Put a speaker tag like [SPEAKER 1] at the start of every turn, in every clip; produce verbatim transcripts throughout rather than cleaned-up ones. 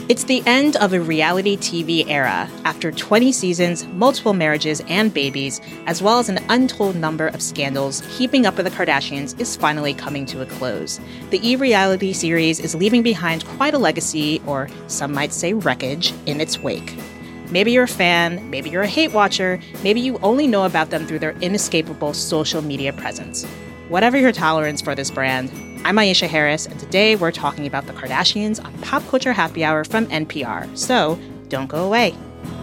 [SPEAKER 1] It's the end of a reality T V era. After twenty seasons, multiple marriages and babies, as well as an untold number of scandals, Keeping Up with the Kardashians is finally coming to a close. The E! Reality series is leaving behind quite a legacy, or some might say wreckage, in its wake. Maybe you're a fan, maybe you're a hate watcher, maybe you only know about them through their inescapable social media presence. Whatever your tolerance for this brand, I'm Aisha Harris, and today we're talking about the Kardashians on Pop Culture Happy Hour from N P R. So, don't go away.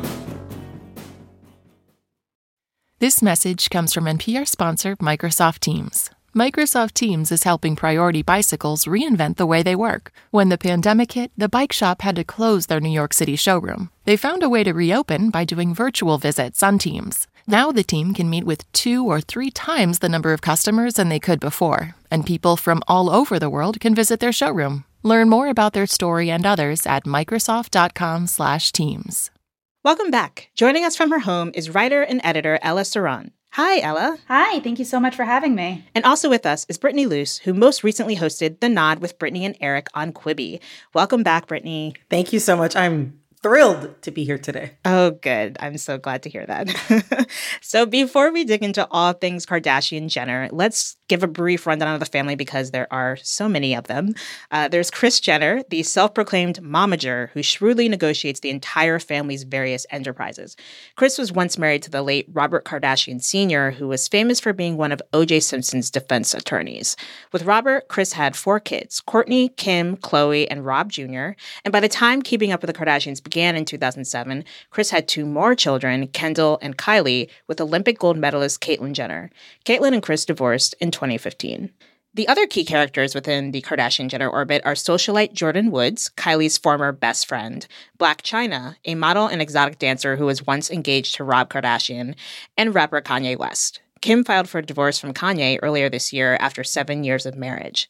[SPEAKER 2] This message comes from N P R sponsor Microsoft Teams. Microsoft Teams is helping Priority Bicycles reinvent the way they work. When the pandemic hit, the bike shop had to close their New York City showroom. They found a way to reopen by doing virtual visits on Teams. Now the team can meet with two or three times the number of customers than they could before, and people from all over the world can visit their showroom. Learn more about their story and others at Microsoft.com slash Teams.
[SPEAKER 1] Welcome back. Joining us from her home is writer and editor Ella Saron. Hi, Ella.
[SPEAKER 3] Hi, thank you so much for having me.
[SPEAKER 1] And also with us is Brittany Luce, who most recently hosted The Nod with Brittany and Eric on Quibi. Welcome back, Brittany.
[SPEAKER 4] Thank you so much. I'm thrilled to be here today.
[SPEAKER 1] Oh, good. I'm so glad to hear that. So before we dig into all things Kardashian-Jenner, let's give a brief rundown of the family because there are so many of them. Uh, there's Kris Jenner, the self-proclaimed momager who shrewdly negotiates the entire family's various enterprises. Kris was once married to the late Robert Kardashian Senior, who was famous for being one of O J Simpson's defense attorneys. With Robert, Kris had four kids, Kourtney, Kim, Khloe, and Rob Junior And by the time Keeping Up with the Kardashians began in two thousand seven, Kris had two more children, Kendall and Kylie, with Olympic gold medalist Caitlyn Jenner. Caitlyn and Kris divorced in twenty fifteen. The other key characters within the Kardashian-Jenner orbit are socialite Jordyn Woods, Kylie's former best friend, Blac Chyna, a model and exotic dancer who was once engaged to Rob Kardashian, and rapper Kanye West. Kim filed for divorce from Kanye earlier this year after seven years of marriage.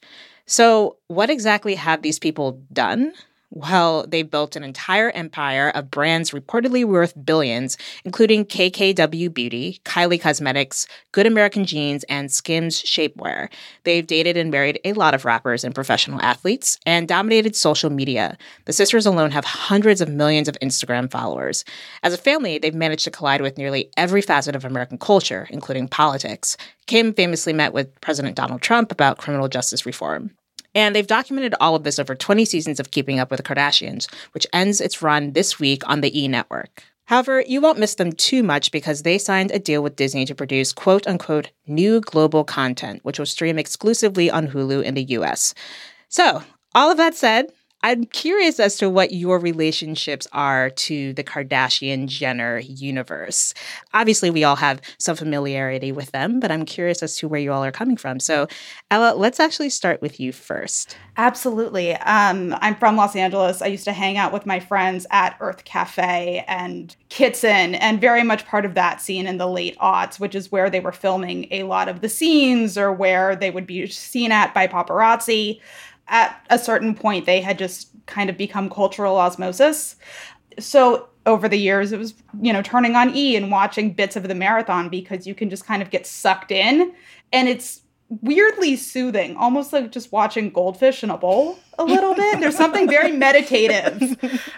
[SPEAKER 1] So what exactly have these people done? Well, they built an entire empire of brands reportedly worth billions, including K K W Beauty, Kylie Cosmetics, Good American Jeans, and Skims Shapewear. They've dated and married a lot of rappers and professional athletes and dominated social media. The sisters alone have hundreds of millions of Instagram followers. As a family, they've managed to collide with nearly every facet of American culture, including politics. Kim famously met with President Donald Trump about criminal justice reform. And they've documented all of this over twenty seasons of Keeping Up with the Kardashians, which ends its run this week on the E! Network. However, you won't miss them too much because they signed a deal with Disney to produce quote-unquote new global content, which will stream exclusively on Hulu in the U S. So, all of that said, I'm curious as to what your relationships are to the Kardashian-Jenner universe. Obviously, we all have some familiarity with them, but I'm curious as to where you all are coming from. So, Ella, let's actually start with you first.
[SPEAKER 3] Absolutely. Um, I'm from Los Angeles. I used to hang out with my friends at Earth Cafe and Kitson, and very much part of that scene in the late aughts, which is where they were filming a lot of the scenes or where they would be seen at by paparazzi. At a certain point, they had just kind of become cultural osmosis. So over the years, it was, you know, turning on E! And watching bits of the marathon because you can just kind of get sucked in. And it's weirdly soothing, almost like just watching goldfish in a bowl a little bit. There's something very meditative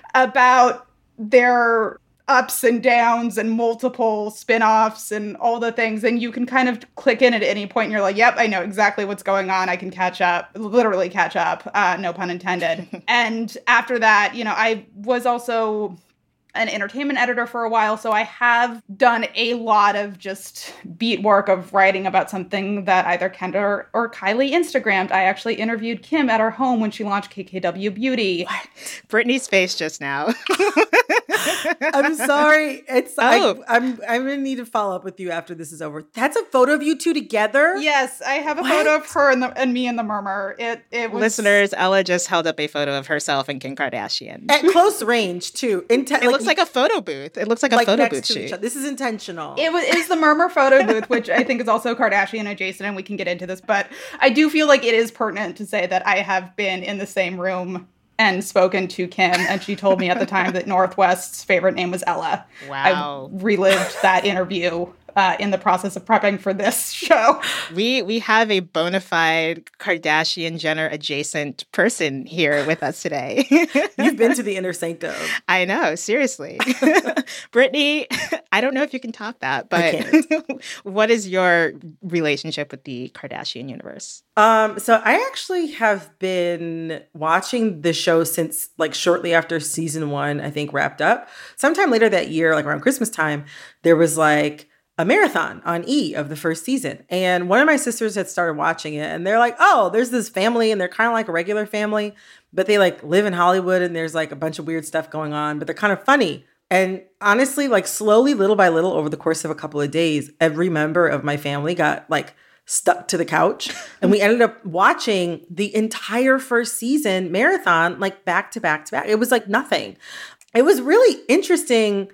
[SPEAKER 3] about their ups and downs and multiple spin-offs and all the things. And you can kind of click in at any point and you're like, yep, I know exactly what's going on. I can catch up, literally catch up, uh, no pun intended. And after that, you know, I was also an entertainment editor for a while, so I have done a lot of just beat work of writing about something that either Kendall or, or Kylie Instagrammed. I actually interviewed Kim at her home when she launched K K W Beauty.
[SPEAKER 1] What? Brittany's face just now.
[SPEAKER 4] I'm sorry. It's
[SPEAKER 1] oh.
[SPEAKER 4] I, I'm I'm gonna need to follow up with you after this is over. That's a photo of you two together?
[SPEAKER 3] Yes, I have a
[SPEAKER 4] what?
[SPEAKER 3] photo of her and, the, and me in the murmur. It it was
[SPEAKER 1] Listeners, Ella just held up a photo of herself and Kim Kardashian
[SPEAKER 4] at close range too. Inten-
[SPEAKER 1] it like, looks like a photo booth. It looks like a
[SPEAKER 4] like
[SPEAKER 1] photo
[SPEAKER 4] next
[SPEAKER 1] booth
[SPEAKER 4] to
[SPEAKER 1] shoot.
[SPEAKER 4] each other. This is intentional.
[SPEAKER 3] It was is the murmur photo booth, which I think is also Kardashian adjacent, and we can get into this. But I do feel like it is pertinent to say that I have been in the same room and spoken to Kim, and she told me at the time that Northwest's favorite name was Ella.
[SPEAKER 1] Wow.
[SPEAKER 3] I relived that interview uh, in the process of prepping for this show.
[SPEAKER 1] We we have a bona fide Kardashian Jenner adjacent person here with us today.
[SPEAKER 4] You've been to the inner sanctum.
[SPEAKER 1] I know, seriously. Brittany, I don't know if you can top that, but what is your relationship with the Kardashian universe?
[SPEAKER 4] Um, so I actually have been watching the show since like shortly after season one, I think, wrapped up. Sometime later that year, like around Christmas time, there was like a marathon on E! Of the first season. And one of my sisters had started watching it and they're like, oh, there's this family and they're kind of like a regular family, but they like live in Hollywood and there's like a bunch of weird stuff going on, but they're kind of funny. And honestly, like slowly, little by little, over the course of a couple of days, every member of my family got like stuck to the couch. And we ended up watching the entire first season marathon, like back to back to back. It was like nothing. It was really interesting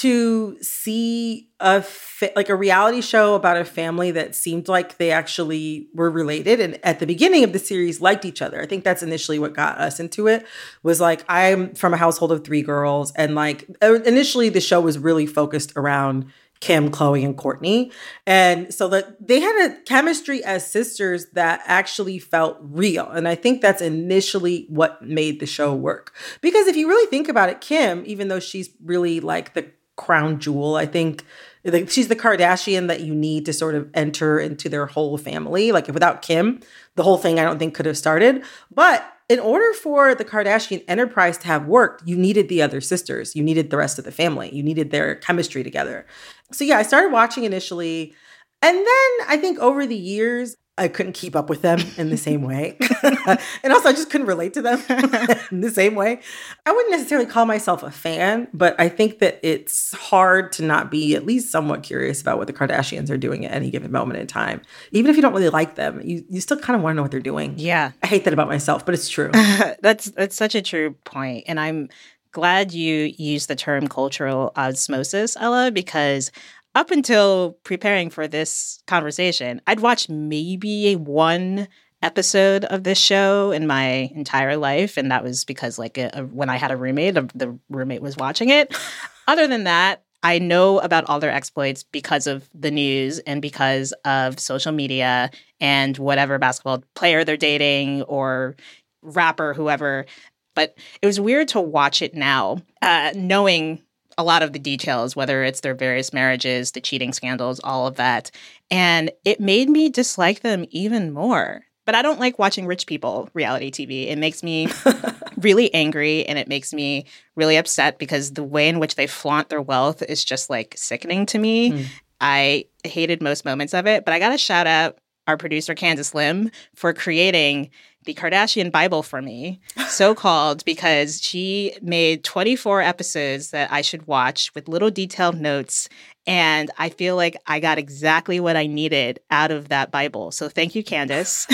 [SPEAKER 4] to see a fa- like a reality show about a family that seemed like they actually were related and at the beginning of the series liked each other. I think that's initially what got us into it, was like I'm from a household of three girls and like initially the show was really focused around Kim, Khloe, and Kourtney. And so that they had a chemistry as sisters that actually felt real. And I think that's initially what made the show work. Because if you really think about it, Kim, even though she's really like the crown jewel, I think like she's the Kardashian that you need to sort of enter into their whole family. Like without Kim, the whole thing I don't think could have started. But in order for the Kardashian enterprise to have worked, you needed the other sisters. You needed the rest of the family. You needed their chemistry together. So yeah, I started watching initially. And then I think over the years, I couldn't keep up with them in the same way. And also I just couldn't relate to them in the same way. I wouldn't necessarily call myself a fan, but I think that it's hard to not be at least somewhat curious about what the Kardashians are doing at any given moment in time. Even if you don't really like them, you, you still kind of want to know what they're doing.
[SPEAKER 1] Yeah.
[SPEAKER 4] I hate that about myself, but it's true.
[SPEAKER 1] that's that's such a true point. And I'm glad you used the term cultural osmosis, Ella, because up until preparing for this conversation, I'd watched maybe one episode of this show in my entire life. And that was because like a, a, when I had a roommate, a, the roommate was watching it. Other than that, I know about all their exploits because of the news and because of social media and whatever basketball player they're dating or rapper, whoever. But it was weird to watch it now, uh, knowing a lot of the details, whether it's their various marriages, the cheating scandals, all of that. And it made me dislike them even more. But I don't like watching rich people reality T V. It makes me really angry and it makes me really upset because the way in which they flaunt their wealth is just like sickening to me. Mm. I hated most moments of it, but I got to shout out our producer, Candace Lim, for creating the Kardashian Bible for me, so-called, because she made twenty-four episodes that I should watch with little detailed notes. And I feel like I got exactly what I needed out of that Bible. So thank you, Candace.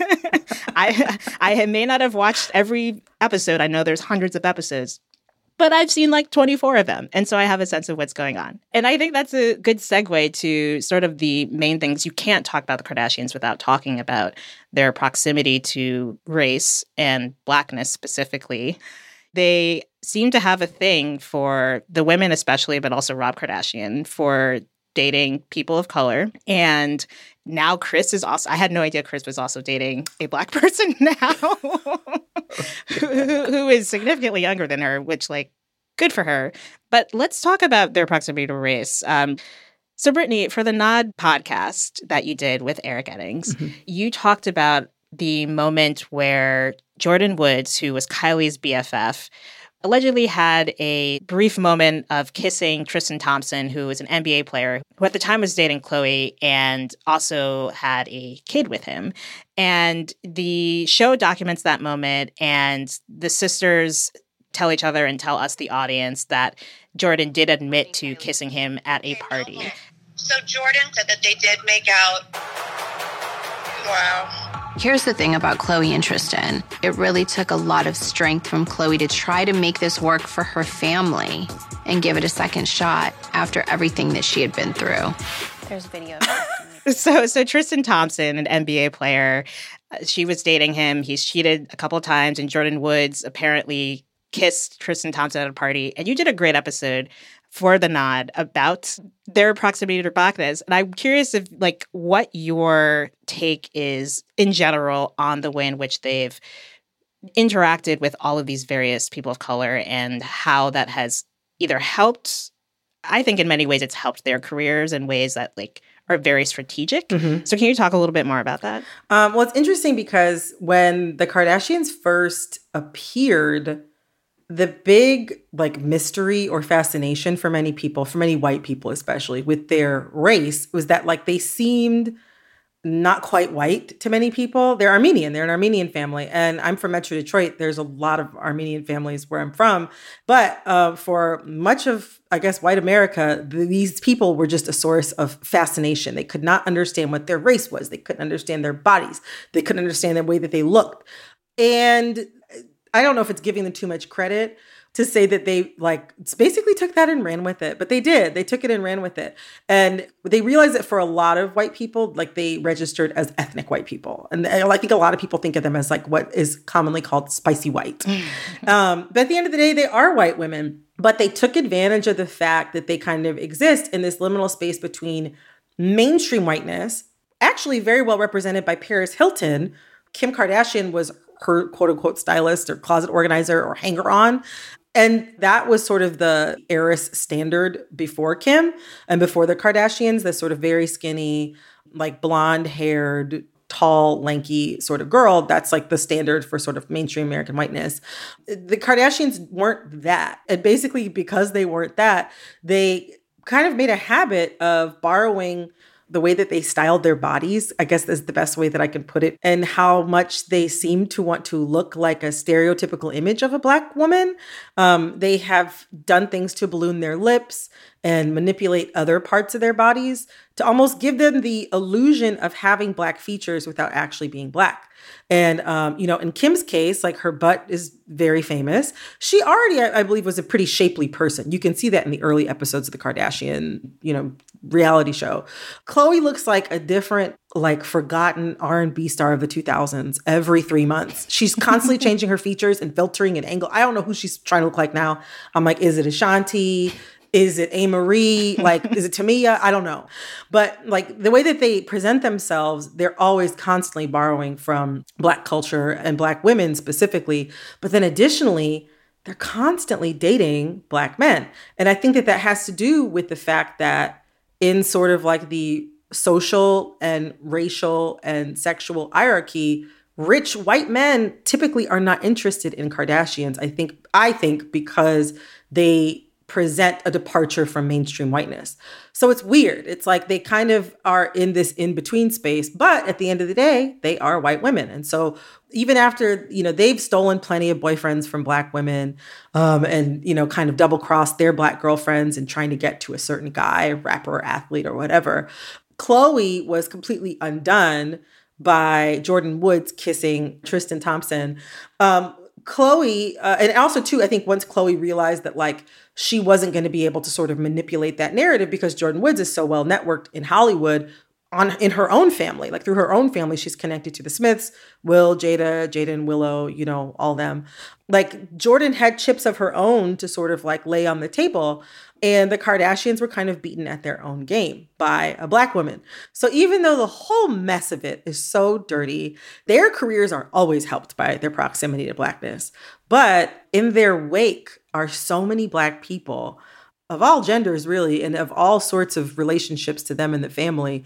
[SPEAKER 1] I I may not have watched every episode. I know there's hundreds of episodes, but I've seen like twenty-four of them. And so I have a sense of what's going on. And I think that's a good segue to sort of the main things. You can't talk about the Kardashians without talking about their proximity to race and Blackness specifically. They seem to have a thing for the women especially, but also Rob Kardashian, for dating people of color. And now Kris is also, I had no idea Kris was also dating a Black person now who, who is significantly younger than her, which like, good for her. But let's talk about their proximity to race. Um, so Brittany, for the Nod podcast that you did with Eric Eddings, mm-hmm. you talked about the moment where Jordyn Woods, who was Kylie's B F F, allegedly had a brief moment of kissing Tristan Thompson, who was an N B A player, who at the time was dating Khloe and also had a kid with him. And the show documents that moment, and the sisters tell each other and tell us, the audience, that Jordyn did admit to kissing him at a party.
[SPEAKER 5] Okay. So Jordyn said that they did make out. Wow.
[SPEAKER 6] Here's the thing about Khloe and Tristan. It really took a lot of strength from Khloe to try to make this work for her family and give it a second shot after everything that she had been through.
[SPEAKER 5] There's video.
[SPEAKER 1] so, so Tristan Thompson, an N B A player, uh, she was dating him. He's cheated a couple of times, and Jordyn Woods apparently kissed Tristan Thompson at a party, and you did a great episode for The Nod about their proximity to Blackness. And I'm curious if, like, what your take is in general on the way in which they've interacted with all of these various people of color and how that has either helped, I think in many ways it's helped their careers in ways that, like, are very strategic. Mm-hmm. So can you talk a little bit more about that?
[SPEAKER 4] Um, well, it's interesting because when the Kardashians first appeared, the big like mystery or fascination for many people, for many white people especially, with their race was that like they seemed not quite white to many people. They're Armenian. They're an Armenian family. And I'm from Metro Detroit. There's a lot of Armenian families where I'm from. But uh, for much of, I guess, white America, these people were just a source of fascination. They could not understand what their race was. They couldn't understand their bodies. They couldn't understand the way that they looked. And I don't know if it's giving them too much credit to say that they like basically took that and ran with it, but they did. They took it and ran with it. And they realized that for a lot of white people, like they registered as ethnic white people. And I think a lot of people think of them as like what is commonly called spicy white. um, but at the end of the day, they are white women, but they took advantage of the fact that they kind of exist in this liminal space between mainstream whiteness, actually very well represented by Paris Hilton. Kim Kardashian was her quote unquote stylist or closet organizer or hanger on. And that was sort of the heiress standard before Kim and before the Kardashians, this sort of very skinny, like blonde haired, tall, lanky sort of girl. That's like the standard for sort of mainstream American whiteness. The Kardashians weren't that. And basically because they weren't that, they kind of made a habit of borrowing the way that they styled their bodies, I guess is the best way that I can put it, and how much they seem to want to look like a stereotypical image of a Black woman. Um, they have done things to balloon their lips and manipulate other parts of their bodies to almost give them the illusion of having Black features without actually being Black. And, um, you know, in Kim's case, like her butt is very famous. She already, I, I believe, was a pretty shapely person. You can see that in the early episodes of the Kardashian, you know, reality show. Khloe looks like a different, like forgotten R and B star of the two thousands every three months. She's constantly changing her features and filtering an angle. I don't know who she's trying to look like now. I'm like, is it Ashanti? Is it A-Marie? Like, is it Tamia? I don't know. But like the way that they present themselves, they're always constantly borrowing from Black culture and Black women specifically. But then additionally, they're constantly dating Black men. And I think that that has to do with the fact that in sort of like the social and racial and sexual hierarchy, rich white men typically are not interested in Kardashians. I think, I think because they present a departure from mainstream whiteness. So it's weird. It's like they kind of are in this in-between space, but at the end of the day, they are white women. And so even after, you know, they've stolen plenty of boyfriends from Black women um, and, you know, kind of double-crossed their Black girlfriends and trying to get to a certain guy, rapper, or athlete, or whatever. Khloe was completely undone by Jordyn Woods kissing Tristan Thompson. Um, Khloe, uh, and also too, I think once Khloe realized that like she wasn't going to be able to sort of manipulate that narrative because Jordyn Woods is so well networked in Hollywood on in her own family, like through her own family, she's connected to the Smiths, Will, Jada, Jada and Willow, you know, all them. Like Jordyn had chips of her own to sort of like lay on the table. And the Kardashians were kind of beaten at their own game by a Black woman. So even though the whole mess of it is so dirty, their careers are always helped by their proximity to Blackness. But in their wake are so many Black people of all genders, really, and of all sorts of relationships to them and the family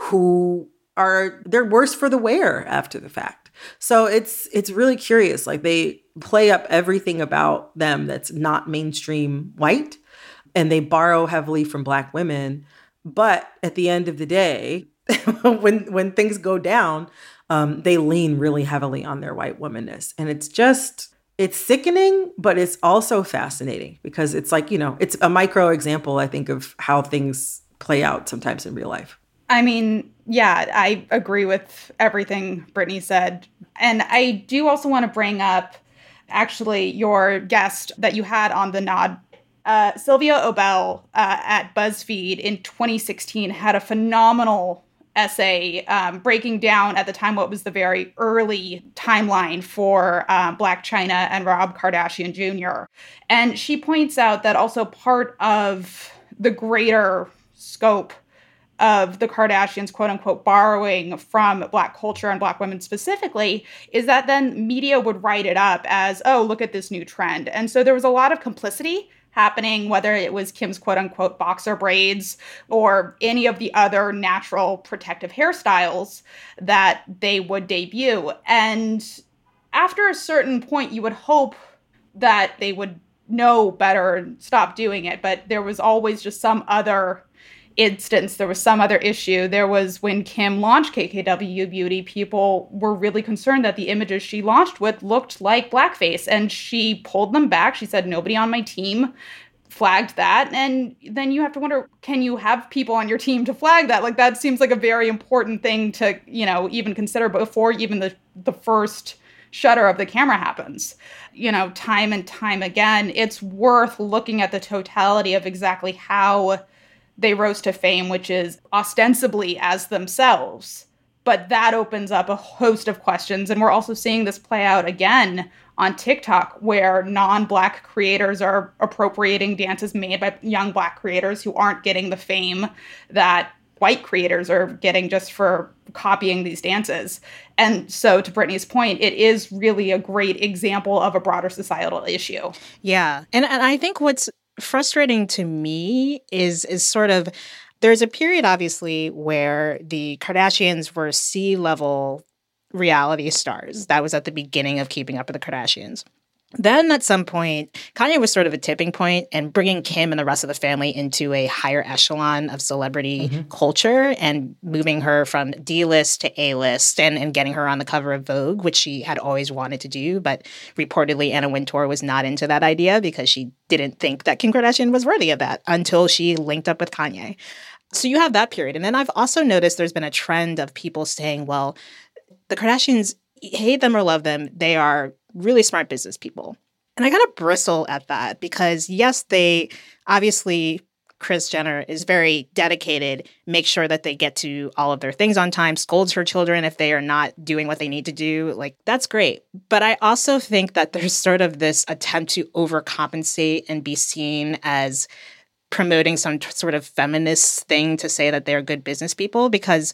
[SPEAKER 4] who are, they're worse for the wear after the fact. So it's it's really curious. Like they play up everything about them that's not mainstream white. And they borrow heavily from Black women. But at the end of the day, when when things go down, um, they lean really heavily on their white womanness. And it's just, it's sickening, but it's also fascinating because it's like, you know, it's a micro example, I think, of how things play out sometimes in real life.
[SPEAKER 3] I mean, yeah, I agree with everything Brittany said. And I do also want to bring up, actually, your guest that you had on the Nod, Uh, Sylvia Obell uh, at BuzzFeed in twenty sixteen had a phenomenal essay um, breaking down at the time what was the very early timeline for um, Blac Chyna and Rob Kardashian Junior And she points out that also part of the greater scope of the Kardashians, quote unquote, borrowing from Black culture and Black women specifically, is that then media would write it up as, oh, look at this new trend. And so there was a lot of complicity happening, whether it was Kim's quote unquote boxer braids or any of the other natural protective hairstyles that they would debut. And after a certain point, you would hope that they would know better and stop doing it. But there was always just some other instance, there was some other issue. There was when Kim launched K K W Beauty, people were really concerned that the images she launched with looked like blackface, and she pulled them back. She said, nobody on my team flagged that. And then you have to wonder, can you have people on your team to flag that? Like, that seems like a very important thing to, you know, even consider before even the, the first shutter of the camera happens. You know, time and time again, it's worth looking at the totality of exactly how they rose to fame, which is ostensibly as themselves. But that opens up a host of questions. And we're also seeing this play out again on TikTok, where non-Black creators are appropriating dances made by young Black creators who aren't getting the fame that white creators are getting just for copying these dances. And so, to Brittany's point, it is really a great example of a broader societal issue.
[SPEAKER 1] Yeah. And, and I think what's frustrating to me is is sort of, there's a period obviously where the Kardashians were C-level reality stars. That was at the beginning of Keeping Up with the Kardashians. Then at some point, Kanye was sort of a tipping point and bringing Kim and the rest of the family into a higher echelon of celebrity mm-hmm. culture and moving her from D-list to A-list and, and getting her on the cover of Vogue, which she had always wanted to do. But reportedly, Anna Wintour was not into that idea because she didn't think that Kim Kardashian was worthy of that until she linked up with Kanye. So you have that period. And then I've also noticed there's been a trend of people saying, well, the Kardashians, hate them or love them, they are really smart business people. And I kind of bristle at that because, yes, they obviously, Kris Jenner is very dedicated, make sure that they get to all of their things on time, scolds her children if they are not doing what they need to do. Like, that's great. But I also think that there's sort of this attempt to overcompensate and be seen as promoting some t- sort of feminist thing to say that they're good business people, because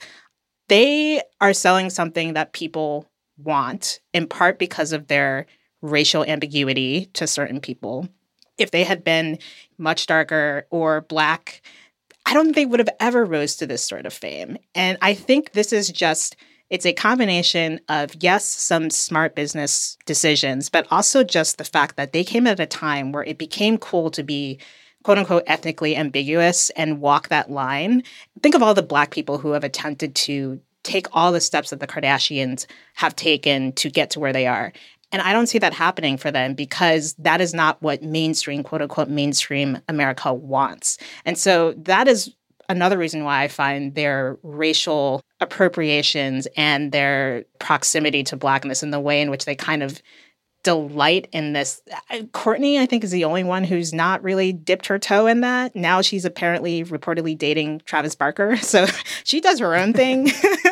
[SPEAKER 1] they are selling something that people want, in part because of their racial ambiguity to certain people. If they had been much darker or Black, I don't think they would have ever rose to this sort of fame. And I think this is just, it's a combination of, yes, some smart business decisions, but also just the fact that they came at a time where it became cool to be quote unquote ethnically ambiguous and walk that line. Think of all the Black people who have attempted to take all the steps that the Kardashians have taken to get to where they are. And I don't see that happening for them because that is not what mainstream, quote unquote, mainstream America wants. And so that is another reason why I find their racial appropriations and their proximity to Blackness and the way in which they kind of delight in this. Kourtney, I think, is the only one who's not really dipped her toe in that. Now she's apparently reportedly dating Travis Barker. So she does her own thing.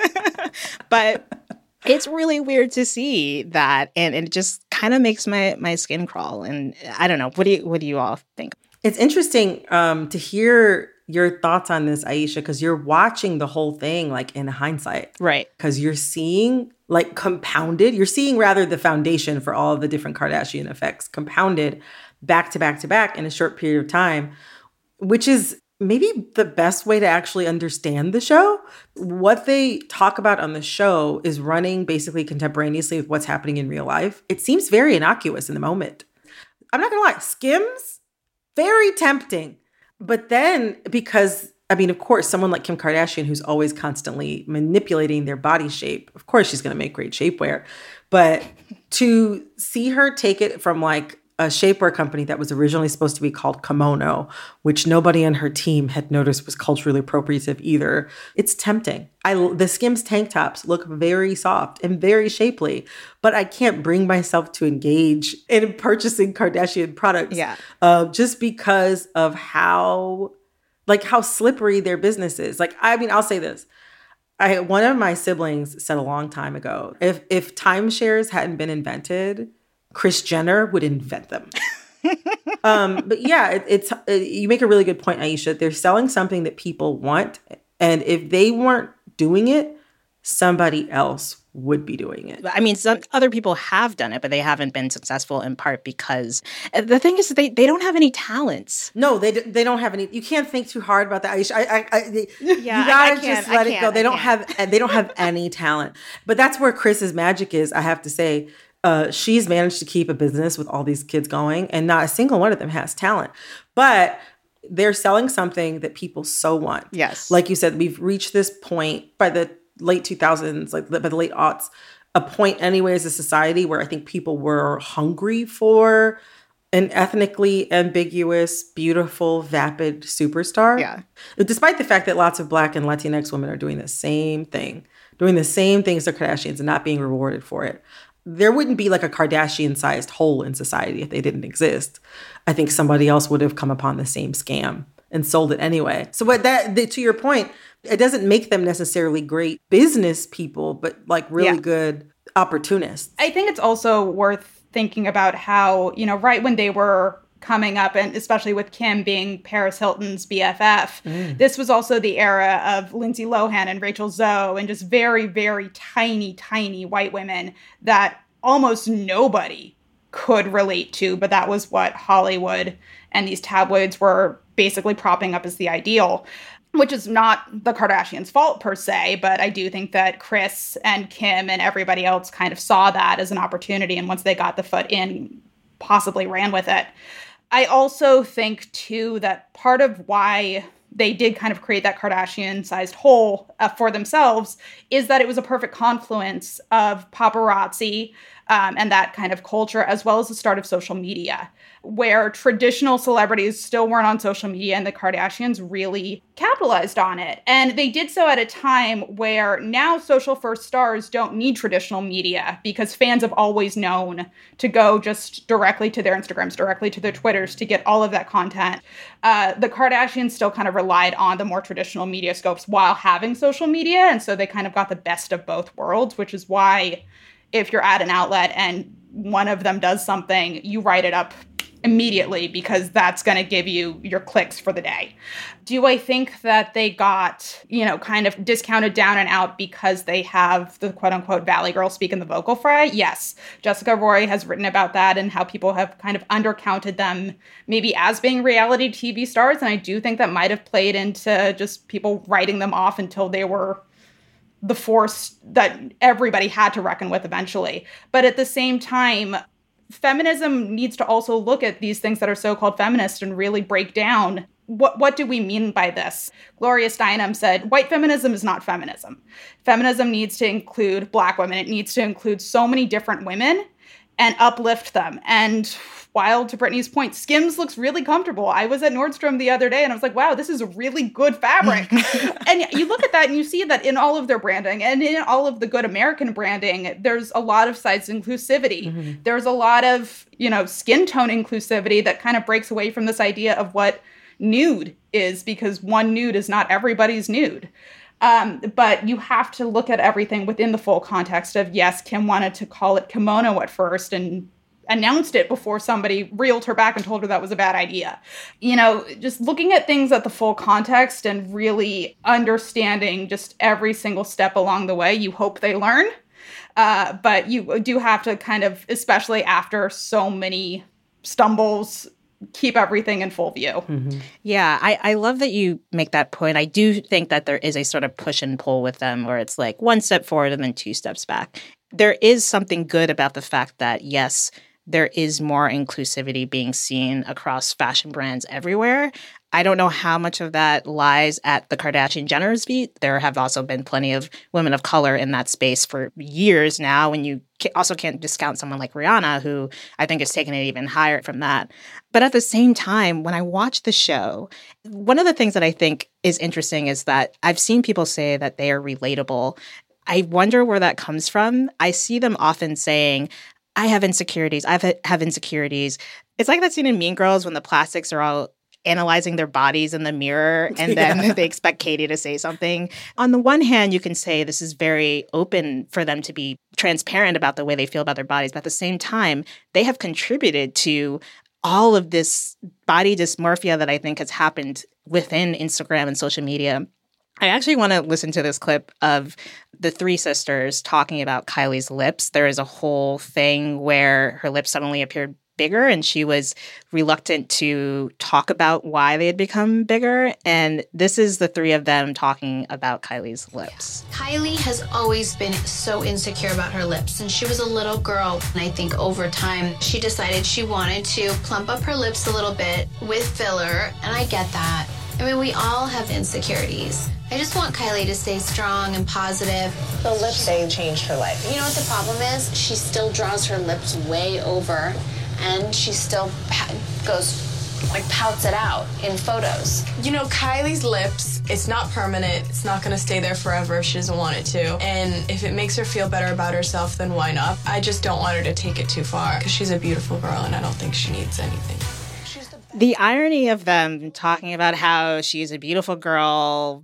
[SPEAKER 1] But it's really weird to see that. And it just kind of makes my, my skin crawl. And I don't know. What do you, what do you all think?
[SPEAKER 4] It's interesting um, to hear your thoughts on this, Aisha, because you're watching the whole thing like in hindsight.
[SPEAKER 1] Right.
[SPEAKER 4] Because you're seeing like compounded, you're seeing rather the foundation for all of the different Kardashian effects compounded back to back to back in a short period of time, which is maybe the best way to actually understand the show. What they talk about on the show is running basically contemporaneously with what's happening in real life. It seems very innocuous in the moment. I'm not gonna lie, Skims, very tempting. But then because, I mean, of course, someone like Kim Kardashian, who's always constantly manipulating their body shape, of course, she's going to make great shapewear. But to see her take it from like a shapewear company that was originally supposed to be called Kimono, which nobody on her team had noticed was culturally appropriative either, it's tempting. I, the Skims tank tops look very soft and very shapely, but I can't bring myself to engage in purchasing Kardashian products
[SPEAKER 1] yeah.
[SPEAKER 4] uh, just because of how, like how slippery their business is. Like, I mean, I'll say this. I one of my siblings said a long time ago, if if timeshares hadn't been invented, Kris Jenner would invent them. um, but yeah, it, it's it, you make a really good point, Aisha. They're selling something that people want, and if they weren't doing it, somebody else would be doing it.
[SPEAKER 1] I mean, some other people have done it, but they haven't been successful in part because the thing is they, they don't have any talents.
[SPEAKER 4] No, they they don't have any. You can't think too hard about that, Aisha. I, I, I, they,
[SPEAKER 1] yeah,
[SPEAKER 4] you gotta
[SPEAKER 1] I, I
[SPEAKER 4] just let it go. They don't have they don't have any talent. But that's where Kris's magic is. I have to say, uh, she's managed to keep a business with all these kids going, and not a single one of them has talent. But they're selling something that people so want.
[SPEAKER 1] Yes,
[SPEAKER 4] like you said, we've reached this point by the late two thousands, like by the late aughts, a point anyway as a society where I think people were hungry for an ethnically ambiguous, beautiful, vapid superstar.
[SPEAKER 1] Yeah.
[SPEAKER 4] Despite the fact that lots of Black and Latinx women are doing the same thing, doing the same things as the Kardashians and not being rewarded for it. There wouldn't be like a Kardashian-sized hole in society if they didn't exist. I think somebody else would have come upon the same scam and sold it anyway. So what that, the, to your point, it doesn't make them necessarily great business people, but like really yeah. good opportunists.
[SPEAKER 3] I think it's also worth thinking about how, you know, right when they were coming up, and especially with Kim being Paris Hilton's B F F, mm. this was also the era of Lindsay Lohan and Rachel Zoe and just very, very tiny, tiny white women that almost nobody could relate to, but that was what Hollywood and these tabloids were basically propping up as the ideal. Which is not the Kardashians' fault per se, but I do think that Kris and Kim and everybody else kind of saw that as an opportunity, and once they got the foot in, possibly ran with it. I also think, too, that part of why they did kind of create that Kardashian-sized hole uh, for themselves is that it was a perfect confluence of paparazzi um, and that kind of culture, as well as the start of social media, where traditional celebrities still weren't on social media, and the Kardashians really capitalized on it. And they did so at a time where now social first stars don't need traditional media because fans have always known to go just directly to their Instagrams, directly to their Twitters to get all of that content. Uh, the Kardashians still kind of relied on the more traditional media scopes while having social media. And so they kind of got the best of both worlds, which is why if you're at an outlet and one of them does something, you write it up immediately because that's going to give you your clicks for the day. Do I think that they got, you know, kind of discounted down and out because they have the quote unquote Valley Girl speak in the vocal fray? Yes. Jessica Roy has written about that and how people have kind of undercounted them maybe as being reality T V stars. And I do think that might have played into just people writing them off until they were the force that everybody had to reckon with eventually. But at the same time, feminism needs to also look at these things that are so-called feminist and really break down what what do we mean by this? Gloria Steinem said, white feminism is not feminism. Feminism needs to include Black women. It needs to include so many different women and uplift them. And while to Brittany's point, Skims looks really comfortable. I was at Nordstrom the other day and I was like, wow, this is a really good fabric. And you look at that and you see that in all of their branding and in all of the good American branding, there's a lot of size inclusivity. Mm-hmm. There's a lot of, you know, skin tone inclusivity that kind of breaks away from this idea of what nude is, because one nude is not everybody's nude. Um, but you have to look at everything within the full context of, yes, Kim wanted to call it kimono at first and announced it before somebody reeled her back and told her that was a bad idea. You know, just looking at things at the full context and really understanding just every single step along the way, you hope they learn. Uh, but you do have to kind of, especially after so many stumbles, keep everything in full view.
[SPEAKER 1] Mm-hmm. Yeah, I, I love that you make that point. I do think that there is a sort of push and pull with them where it's like one step forward and then two steps back. There is something good about the fact that, yes, there is more inclusivity being seen across fashion brands everywhere. I don't know how much of that lies at the Kardashian-Jenners' feet. There have also been plenty of women of color in that space for years now, and you also can't discount someone like Rihanna, who I think has taken it even higher from that. But at the same time, when I watch the show, one of the things that I think is interesting is that I've seen people say that they are relatable. I wonder where that comes from. I see them often saying, I have insecurities. I have insecurities. It's like that scene in Mean Girls when the plastics are all analyzing their bodies in the mirror, and then yeah. they expect Katie to say something. On the one hand, you can say this is very open for them to be transparent about the way they feel about their bodies, but at the same time, they have contributed to all of this body dysmorphia that I think has happened within Instagram and social media. I actually want to listen to this clip of the three sisters talking about Kylie's lips. There is a whole thing where her lips suddenly appeared bigger and she was reluctant to talk about why they had become bigger. And this is the three of them talking about Kylie's lips.
[SPEAKER 6] Kylie has always been so insecure about her lips since she was a little girl. And I think over time, she decided she wanted to plump up her lips a little bit with filler. And I get that. I mean, we all have insecurities. I just want Kylie to stay strong and positive.
[SPEAKER 5] The lips thing changed her life.
[SPEAKER 6] You know what the problem is? She still draws her lips way over, and she still pa- goes, like, pouts it out in photos.
[SPEAKER 7] You know, Kylie's lips, it's not permanent. It's not going to stay there forever if she doesn't want it to. And if it makes her feel better about herself, then why not? I just don't want her to take it too far, because she's a beautiful girl, and I don't think she needs anything.
[SPEAKER 1] The irony of them talking about how she's a beautiful girl,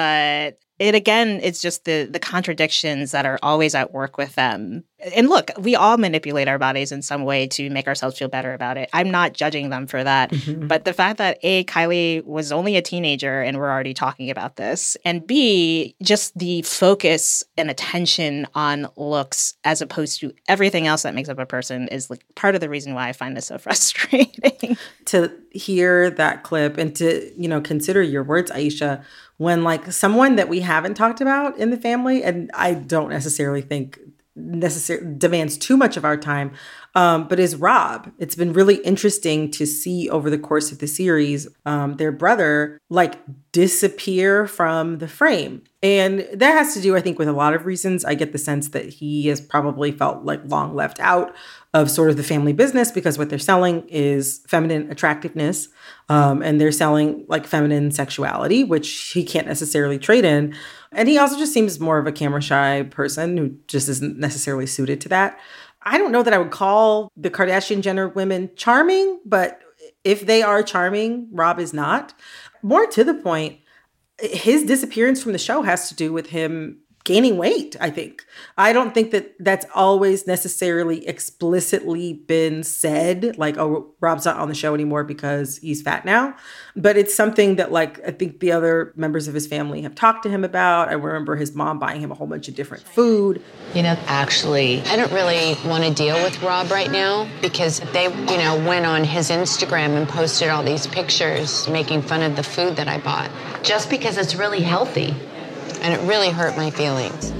[SPEAKER 1] but it again, it's just the the contradictions that are always at work with them. And look, we all manipulate our bodies in some way to make ourselves feel better about it. I'm not judging them for that. Mm-hmm. But the fact that A, Kylie was only a teenager and we're already talking about this, and B, just the focus and attention on looks as opposed to everything else that makes up a person is like part of the reason why I find this so frustrating.
[SPEAKER 4] To hear that clip and to, you know, consider your words, Aisha, when like someone that we haven't talked about in the family, and I don't necessarily think necessarily demands too much of our time, um, but is Rob. It's been really interesting to see over the course of the series, um, their brother like disappear from the frame. And that has to do, I think, with a lot of reasons. I get the sense that he has probably felt like long left out of sort of the family business because what they're selling is feminine attractiveness, um, and they're selling like feminine sexuality, which he can't necessarily trade in. And he also just seems more of a camera shy person who just isn't necessarily suited to that. I don't know that I would call the Kardashian-Jenner women charming, but if they are charming, Rob is not. More to the point, his disappearance from the show has to do with him gaining weight, I think. I don't think that that's always necessarily explicitly been said, like, oh, Rob's not on the show anymore because he's fat now. But it's something that, like, I think the other members of his family have talked to him about. I remember his mom buying him a whole bunch of different food.
[SPEAKER 8] You know, actually, I don't really want to deal with Rob right now because they, you know, went on his Instagram and posted all these pictures making fun of the food that I bought just because it's really healthy. And it really hurt my feelings.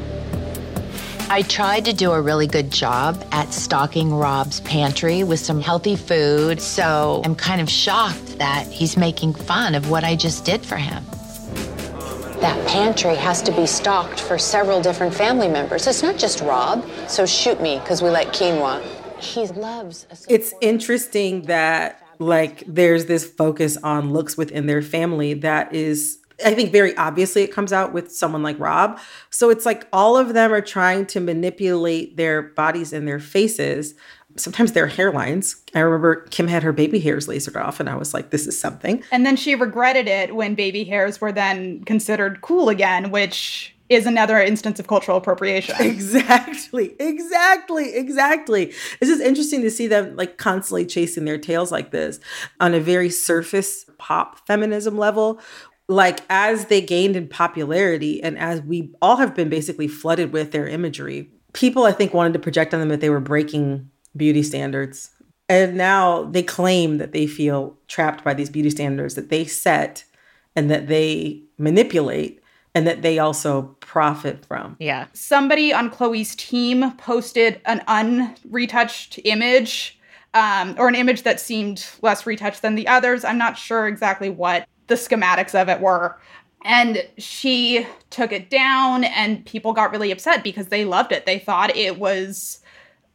[SPEAKER 8] I tried to do a really good job at stocking Rob's pantry with some healthy food, so I'm kind of shocked that he's making fun of what I just did for him. That pantry has to be stocked for several different family members. It's not just Rob, so shoot me, because we like quinoa. He loves... A-
[SPEAKER 4] it's interesting that, like, there's this focus on looks within their family that is... I think very obviously it comes out with someone like Rob. So it's like all of them are trying to manipulate their bodies and their faces, sometimes their hairlines. I remember Kim had her baby hairs lasered off and I was like, this is something.
[SPEAKER 3] And then she regretted it when baby hairs were then considered cool again, which is another instance of cultural appropriation.
[SPEAKER 4] Exactly, exactly, exactly. It's just interesting to see them like constantly chasing their tails like this on a very surface pop feminism level. Like, as they gained in popularity and as we all have been basically flooded with their imagery, people, I think, wanted to project on them that they were breaking beauty standards. And now they claim that they feel trapped by these beauty standards that they set and that they manipulate and that they also profit from.
[SPEAKER 1] Yeah.
[SPEAKER 3] Somebody on Khloé's team posted an unretouched image, um, or an image that seemed less retouched than the others. I'm not sure exactly what the schematics of it were. And she took it down and people got really upset because they loved it. They thought it was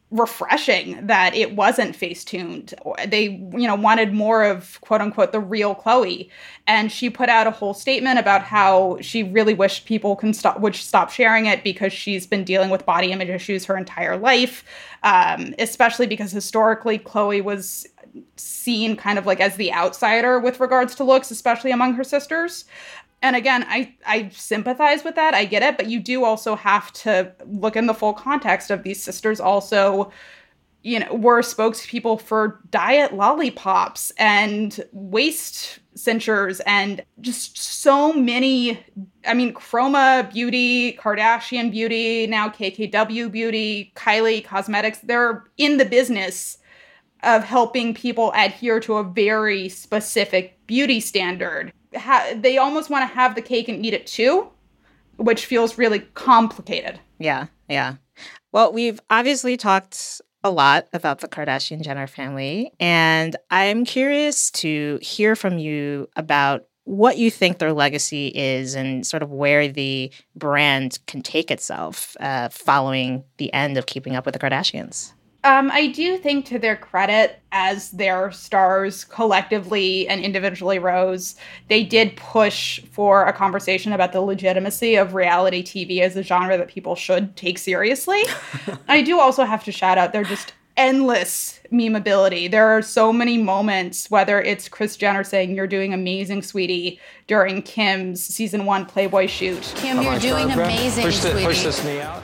[SPEAKER 3] refreshing that it wasn't face-tuned. They, you know, wanted more of, quote unquote, the real Khloe. And she put out a whole statement about how she really wished people can stop, would stop sharing it because she's been dealing with body image issues her entire life, um, especially because historically Khloe was seen kind of like as the outsider with regards to looks, especially among her sisters. And again, I, I sympathize with that. I get it. But you do also have to look in the full context of these sisters also, you know, were spokespeople for diet lollipops and waist cinctures and just so many, I mean, Chroma Beauty, Kardashian Beauty, now K K W Beauty, Kylie Cosmetics. They're in the business of helping people adhere to a very specific beauty standard. Ha- they almost want to have the cake and eat it too, which feels really complicated.
[SPEAKER 1] Yeah, yeah. Well, we've obviously talked a lot about the Kardashian-Jenner family, and I'm curious to hear from you about what you think their legacy is and sort of where the brand can take itself uh, following the end of Keeping Up with the Kardashians.
[SPEAKER 3] Um, I do think, to their credit, as their stars collectively and individually rose, they did push for a conversation about the legitimacy of reality T V as a genre that people should take seriously. I do also have to shout out their just endless memeability. There are so many moments, whether it's Kris Jenner saying, "You're doing amazing, sweetie," during Kim's season one Playboy shoot.
[SPEAKER 6] Kim, you're doing amazing,
[SPEAKER 9] push the,
[SPEAKER 6] sweetie.
[SPEAKER 9] Push this knee out.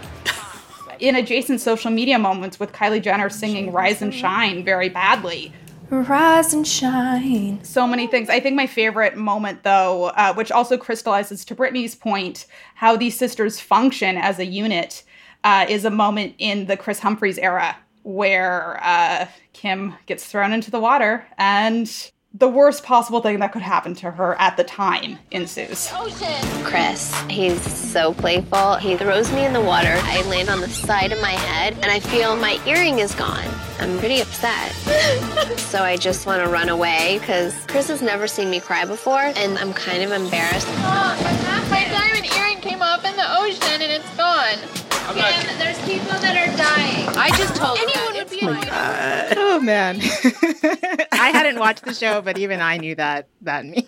[SPEAKER 3] In adjacent social media moments with Kylie Jenner singing Rise and Shine very badly.
[SPEAKER 7] Rise and shine.
[SPEAKER 3] So many things. I think my favorite moment, though, uh, which also crystallizes to Britney's point, how these sisters function as a unit, uh, is a moment in the Kris Humphries era where uh, Kim gets thrown into the water and the worst possible thing that could happen to her at the time ensues.
[SPEAKER 6] Kris, he's so playful. He throws me in the water. I land on the side of my head, and I feel my earring is gone. I'm pretty upset. So I just want to run away, because Kris has never seen me cry before, and I'm kind of embarrassed.
[SPEAKER 7] Oh, my diamond earring came off in the ocean, and it's gone.
[SPEAKER 6] Kim, there's people that are dying.
[SPEAKER 7] I just told
[SPEAKER 6] Anyone would be
[SPEAKER 1] Oh, oh man. I hadn't watched the show, but even I knew that that meme.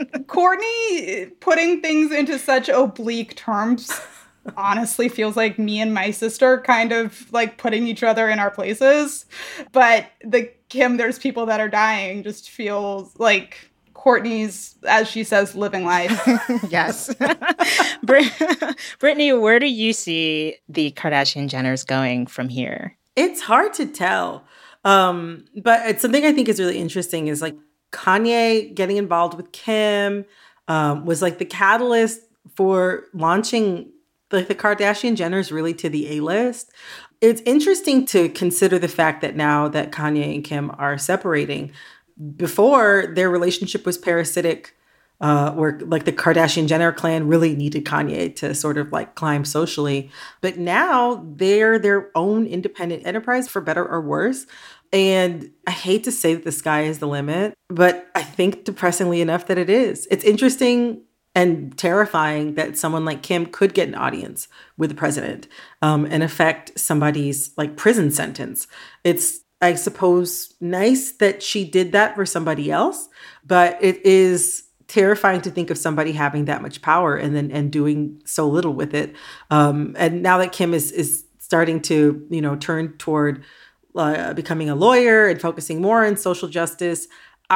[SPEAKER 3] Kourtney putting things into such oblique terms honestly feels like me and my sister kind of like putting each other in our places. But the Kim, there's people that are dying just feels like Kourtney's, as she says, living life.
[SPEAKER 1] Yes. Brit- Brittany, where do you see the Kardashian-Jenners going from here?
[SPEAKER 4] It's hard to tell. Um, but it's something I think is really interesting is like Kanye getting involved with Kim um, was like the catalyst for launching like the Kardashian-Jenners really to the A-list. It's interesting to consider the fact that now that Kanye and Kim are separating, before their relationship was parasitic, uh, where like the Kardashian-Jenner clan really needed Kanye to sort of like climb socially. But now they're their own independent enterprise, for better or worse. And I hate to say that the sky is the limit, but I think depressingly enough that it is. It's interesting and terrifying that someone like Kim could get an audience with the president um, and affect somebody's like prison sentence. It's, I suppose, nice that she did that for somebody else, but it is terrifying to think of somebody having that much power and then and doing so little with it. Um, and now that Kim is is starting to, you know, turn toward uh, becoming a lawyer and focusing more on social justice,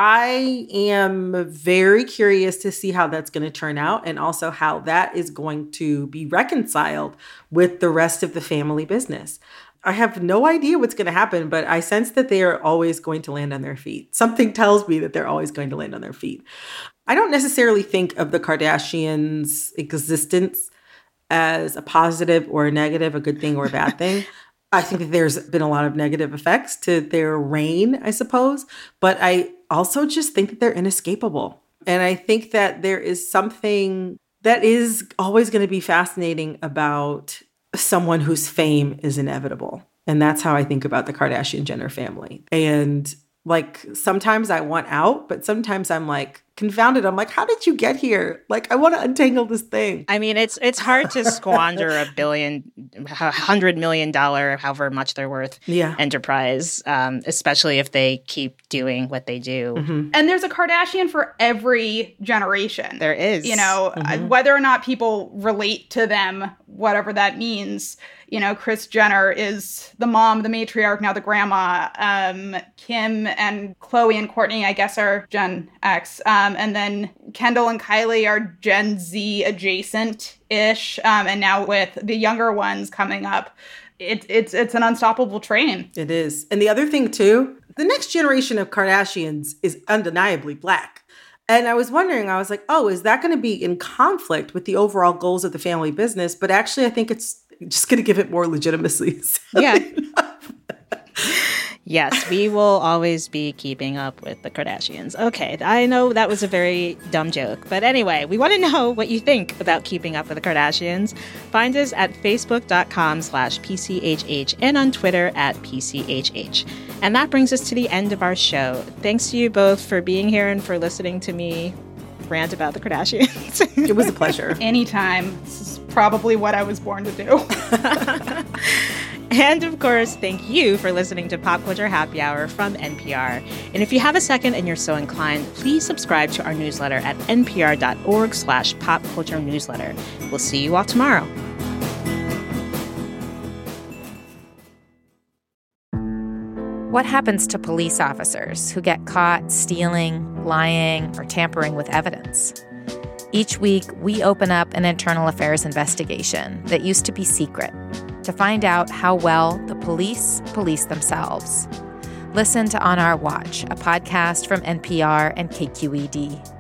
[SPEAKER 4] I am very curious to see how that's going to turn out and also how that is going to be reconciled with the rest of the family business. I have no idea what's going to happen, but I sense that they are always going to land on their feet. Something tells me that they're always going to land on their feet. I don't necessarily think of the Kardashians' existence as a positive or a negative, a good thing or a bad thing. I think that there's been a lot of negative effects to their reign, I suppose. But I also just think that they're inescapable. And I think that there is something that is always going to be fascinating about someone whose fame is inevitable. And that's how I think about the Kardashian-Jenner family. And like, sometimes I want out, but sometimes I'm like, confounded. I'm like, how did you get here? Like, I want to untangle this thing.
[SPEAKER 1] I mean, it's it's hard to squander a billion, a hundred million dollar, however much they're worth,
[SPEAKER 4] yeah.
[SPEAKER 1] enterprise, um, especially if they keep doing what they do.
[SPEAKER 3] Mm-hmm. And there's a Kardashian for every generation.
[SPEAKER 1] There is.
[SPEAKER 3] You know, mm-hmm. uh, whether or not people relate to them, whatever that means. You know, Kris Jenner is the mom, the matriarch, now the grandma. Um, Kim and Khloe and Kourtney, I guess, are Gen X. Um, and then Kendall and Kylie are Gen Z adjacent-ish. Um, and now with the younger ones coming up, it, it's it's an unstoppable train.
[SPEAKER 4] It is. And the other thing, too, the next generation of Kardashians is undeniably Black. And I was wondering, I was like, oh, is that going to be in conflict with the overall goals of the family business? But actually, I think it's just going to give it more legitimacy.
[SPEAKER 1] Yeah. Yes, we will always be keeping up with the Kardashians. Okay, I know that was a very dumb joke. But anyway, we want to know what you think about keeping up with the Kardashians. Find us at facebook.com slash PCHH and on Twitter at PCHH. And that brings us to the end of our show. Thanks to you both for being here and for listening to me rant about the Kardashians.
[SPEAKER 4] It was a pleasure.
[SPEAKER 3] Anytime. This is probably what I was born to do.
[SPEAKER 1] And of course, thank you for listening to Pop Culture Happy Hour from N P R. And if you have a second and you're so inclined, please subscribe to our newsletter at npr.org slash pop culture newsletter. We'll see you all tomorrow.
[SPEAKER 9] What happens to police officers who get caught stealing, lying, or tampering with evidence? Each week, we open up an internal affairs investigation that used to be secret to find out how well the police police themselves. Listen to On Our Watch, a podcast from N P R and K Q E D.